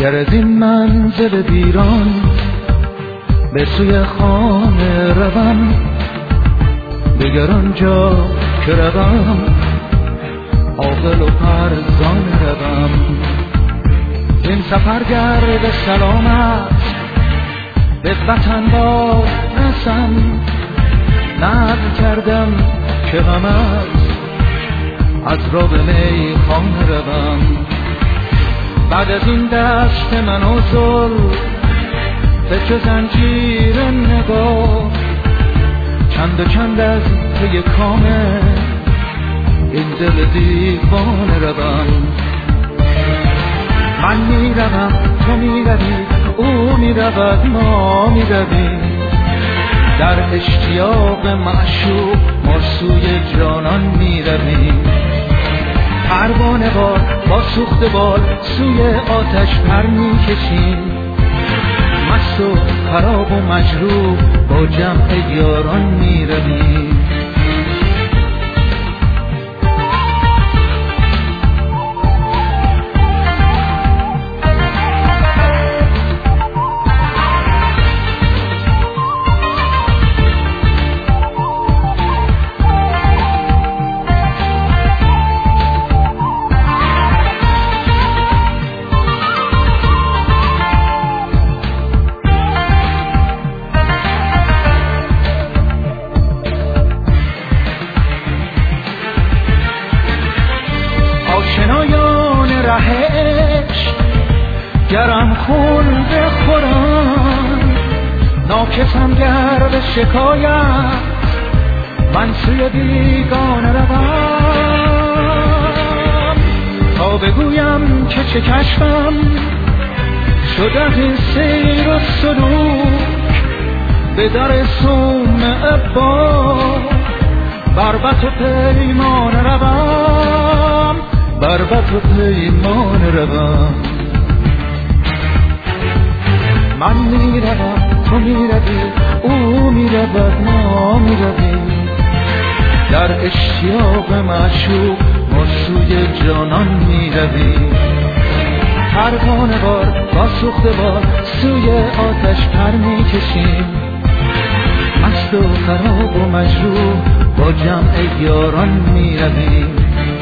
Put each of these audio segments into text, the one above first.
گر از این منزل ویران به سوی خانه روم، دگر آنجا که روم عاقل و فرزانه روم. این سفر گر به سلامت به وطن باز رسم، نذر کردم که غم از راه به میخانه روم. بعد از این دست من و زلف فکر زنجیر نگاه، چند و چند از پی کامه این دل دیوانه روم. من میروم تو میروی، او میرود ما میرویم، در اشتیاق معشوق ما سوی جانان میرویم. پروانه بار با سوخت بال سوی آتش پر میکشیم، مست و خراب و مجروح با جمع یاران میرویم. گرم خون بخورم ناکسم گر به شکایت، من سوی بیگانه روم تا بگویم که چه کشفم شد از این سیر و سلوک. به در صومعه با بربط و پیمانه روم، بربط و پیمانه روم. من میروم تو میروی، او میرود ما میرویم، در اشتیاق معشوق ما سوی جانان میرویم. پروانه بار با سوخته بار سوی آتش پر میکشیم، مست و خراب و مجروح با جمع یاران میرویم.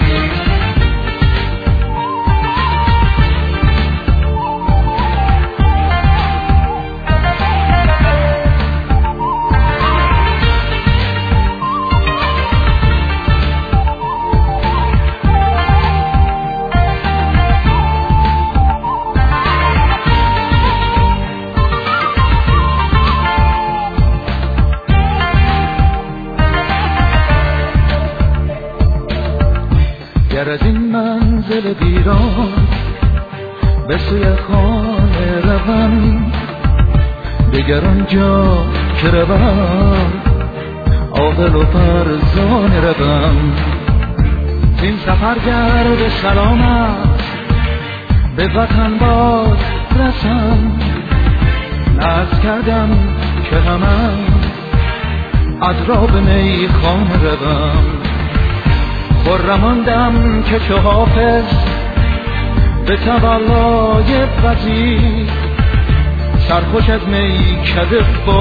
گر از این منزل ویران به سوی خانه روم، دگر آنجا که روم عاقل و فرزانه روم. این سفر گر به سلامت به وطن باز رسم، نذر کردم که غمم از راه به میخانه روم. خرم آن دم که چو حافظ به تولای وزیر سرخوش از میکده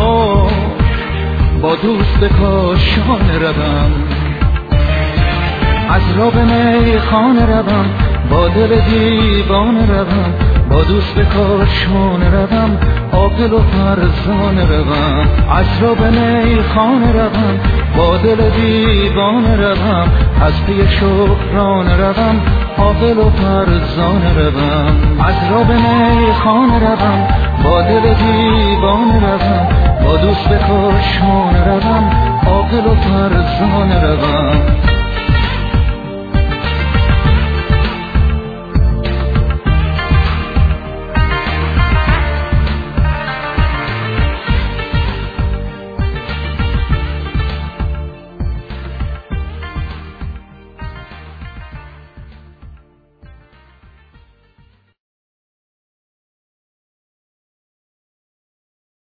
با دوست به کاشانه روم. از راه به میخانه روم، با دل دیوانه روم، با دوست به کاشانه روم، عاقل و فرزانه روم. از راه به میخانه روم، با دل دیوانه روم، از پی شکرانه روم، عاقل و فرزانه روم. از راه به میخانه روم، با دل دیوانه روم، با دوست به کاشانه روم، عاقل و فرزانه روم.